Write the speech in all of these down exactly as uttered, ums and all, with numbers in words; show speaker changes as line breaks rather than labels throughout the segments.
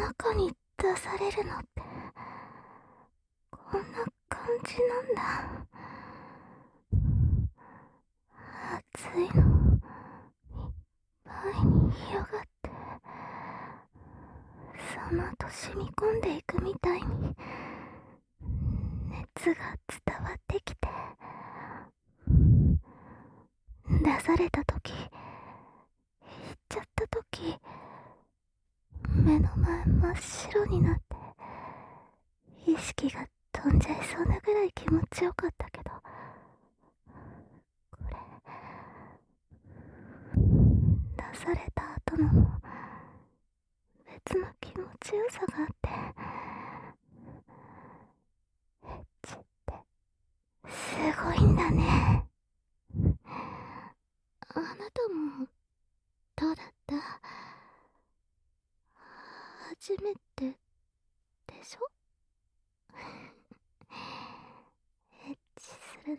中に出されるのってこんな感じなんだ。熱いのいっぱいに広がって、その後染み込んでいくみたいに熱が伝わってきて、出された時、行っちゃった時、目の前真っ白になって意識が飛んじゃいそうなぐらい気持ちよかったけど、これ出された後のも別の気持ちよさがあって、エッチってすごいんだね。あなたもどうだった？初めてでしょ？エッチするの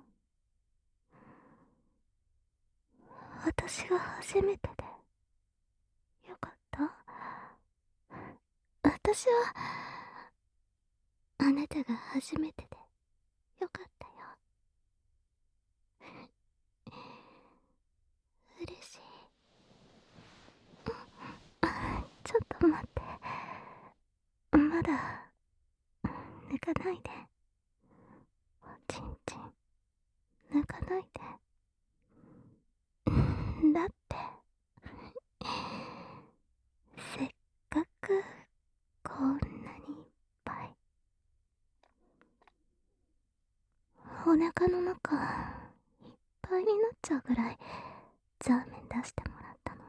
私が初めてでよかった？私はあなたが初めてでよかったよ。嬉しい。ちょっと待って、まだ抜かないで。おちんちん抜かないで。だってせっかくこんなにいっぱいお腹の中いっぱいになっちゃうぐらいザーメン出してもらったの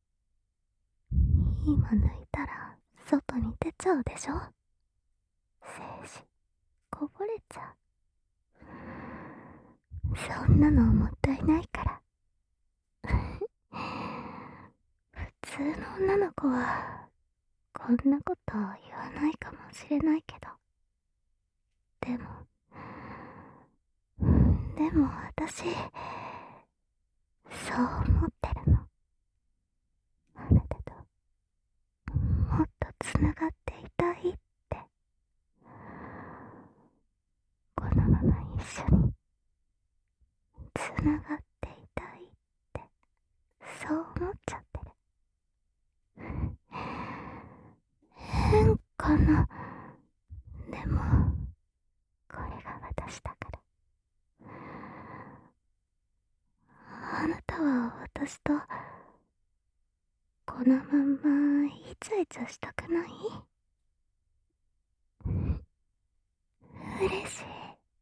に、今抜いたら外に出ちゃうでしょ。精子こぼれちゃう。そんなのもったいないから普通の女の子はこんなこと言わないかもしれないけど、でもでも私そう思ってるの。あなたともっとつながっていたいって。このまま一緒につながっていたいって、そう思っちゃってる。変かな。でもこれが私だから。あなたは私とこのまんまイチャイチャしたくない？嬉しい。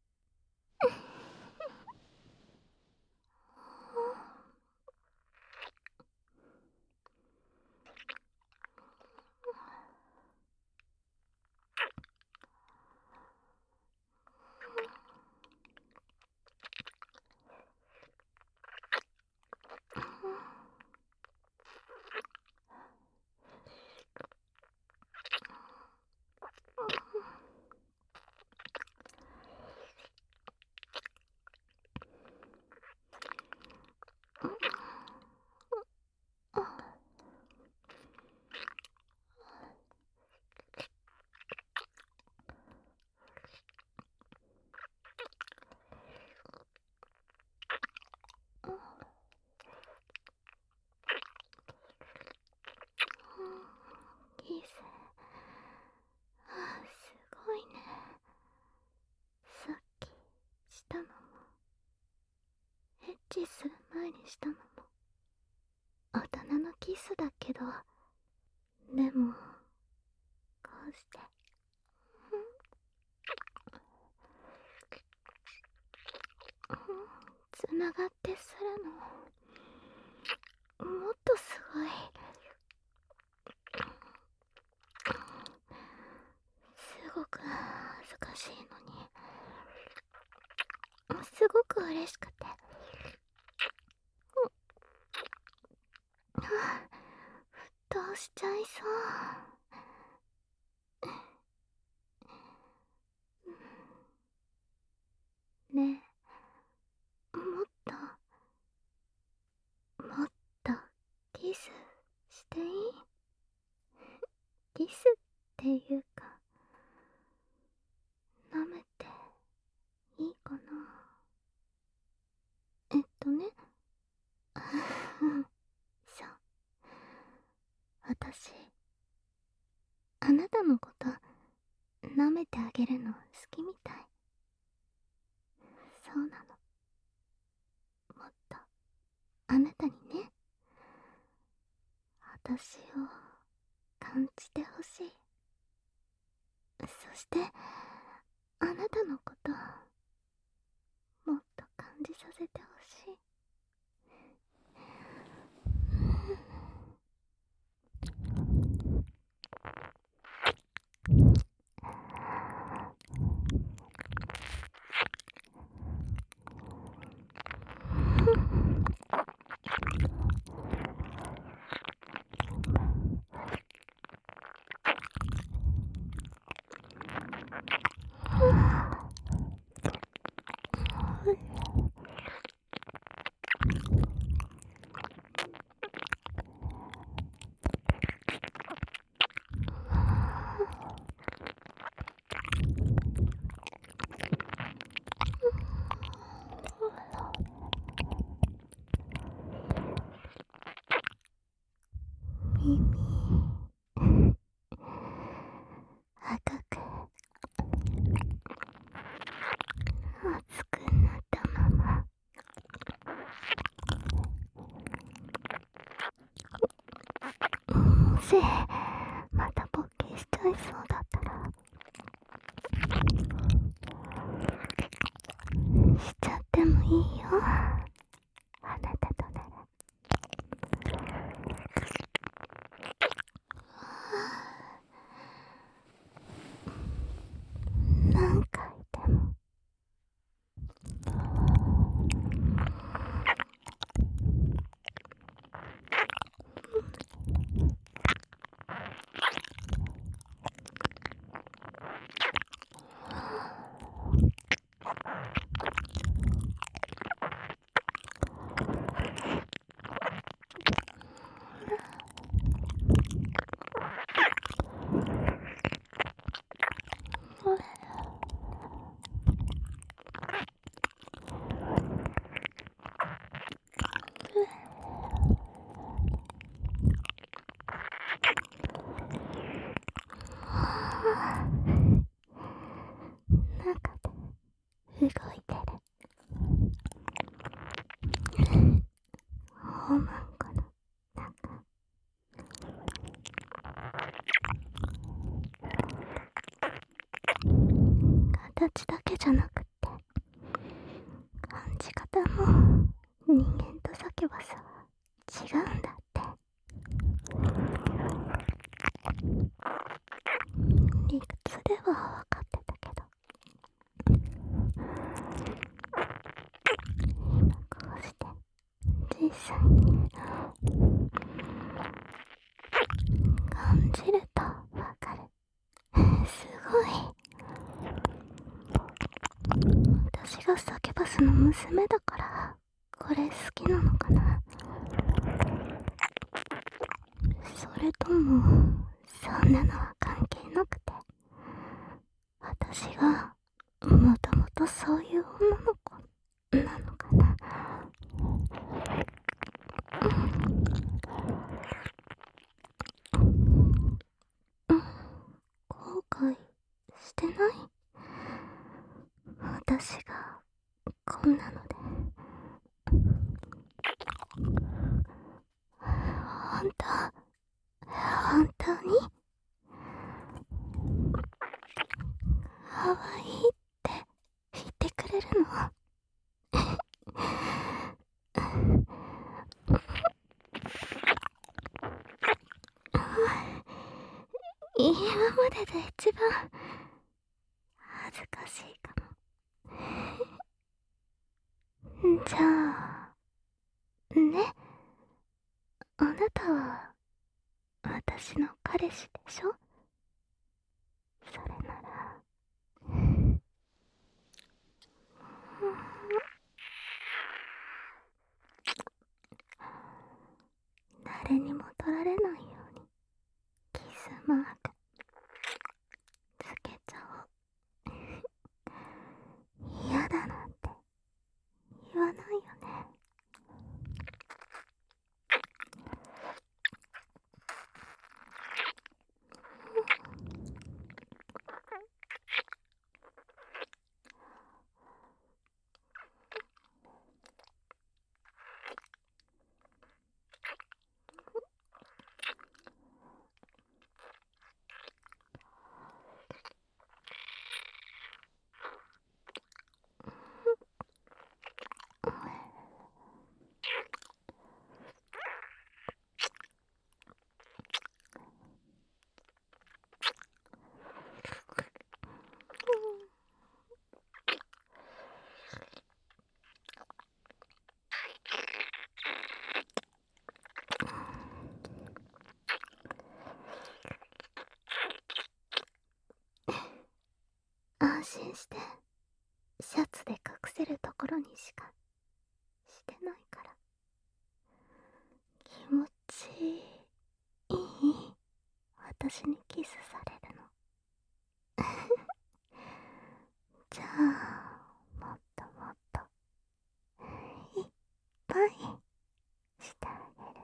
キス、あ、すごいね。さっきしたのもエッチする前にしたのも大人のキスだけど、でもこうしてつながってするのもっとすごい。すごく恥ずかしいのにすごく嬉しくて、どうしちゃいそう。ねえ、もっともっとキスしていい？キスっていうか、舐めていいかな。えっとねそう、私あなたのこと舐めてあげるの好きみたい。そうなの。もっとあなたにね、私を感じてほしい。そしてあなたのこともっと感じさせてほしい。耳赤く熱くなったまま、もしまた勃起しちゃいそうだったらしちゃってもいいよ、あなたとなら。何回でも。中で動いてるホーマンコの中、形だけじゃなくって感じ方も人間とサキュバスは違うんだって。理屈では分かってたけど、今こうして実際に感じると分かる。すごい。私がサキュバスの娘だからこれ好きなのかな。それともそんなのは関係なくて、私がもともとそういう女の子なのかな。後悔してない？私がこんなので。本当本当に可愛いって言ってくれるの？今までで一番恥ずかしいかも。じゃあね、あなたは私の彼氏でしょ？それなら誰にも取られないようにキスマーク心してシャツで隠せるところにしかしてないから。気持ちいい？私にキスされるの。じゃあもっともっといっぱいしてあげる。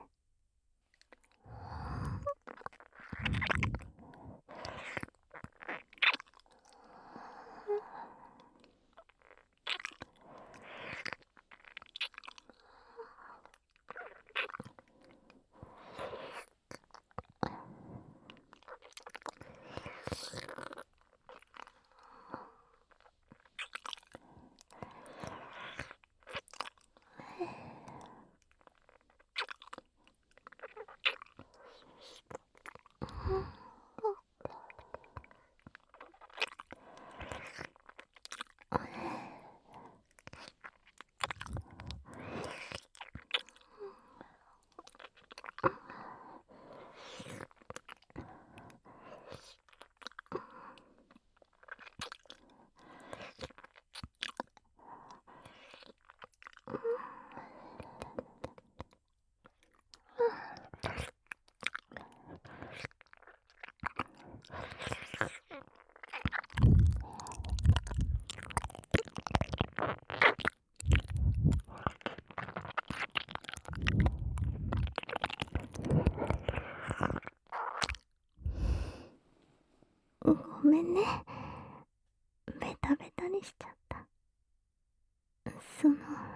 ごめんね。ベタベタにしちゃった。その、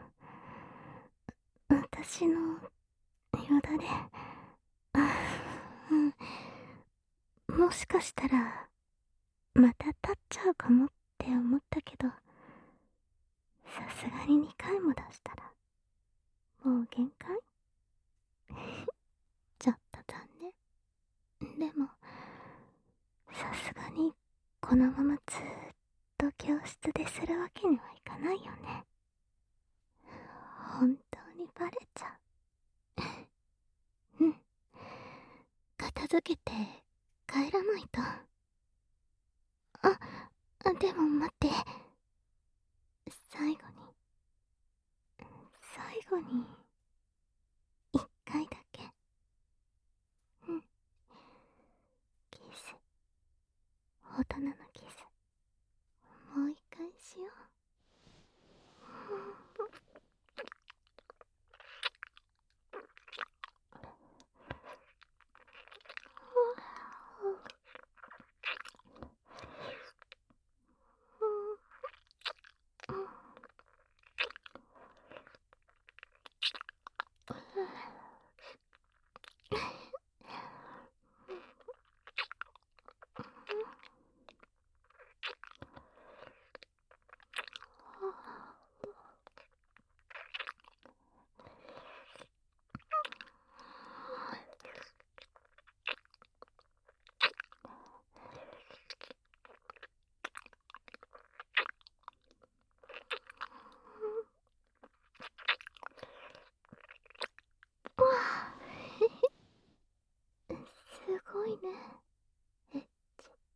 私のよだれ、うん、もしかしたらまた立っちゃうかもって思ったけど、さすがににかいも出したらもう限界？ちょっと残念。でもさすがにこのままずーっと教室でするわけにはいかないよね。本当にバレちゃう。うん、片付けて帰らないと。あ、でも待って、最後に最後に一回だけ、うん、キス、大人のキス、もう一回しよう。すごいね、エッチって。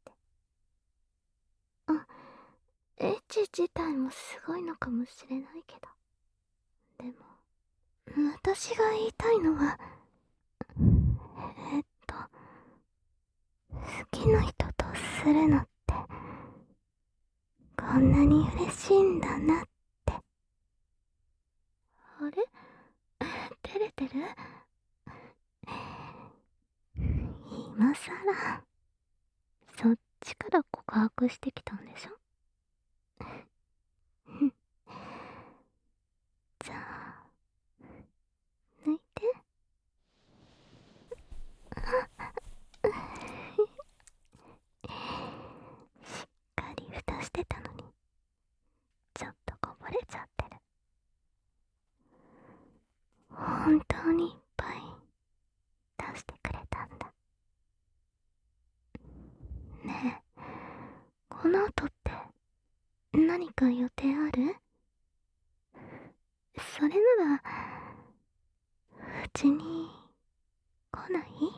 あ、エッチ自体もすごいのかもしれないけど、でも私が言いたいのは、えっと好きな人とするのってこんなに嬉しいんだなって。あれ、照れてる？今さらそっちから告白してきたんでしょ？じゃあ抜いて。しっかり蓋してたのにちょっとこぼれちゃってる。本当にいっぱい出してくれたんだね。え、この後って何か予定ある？それならうちに来ない？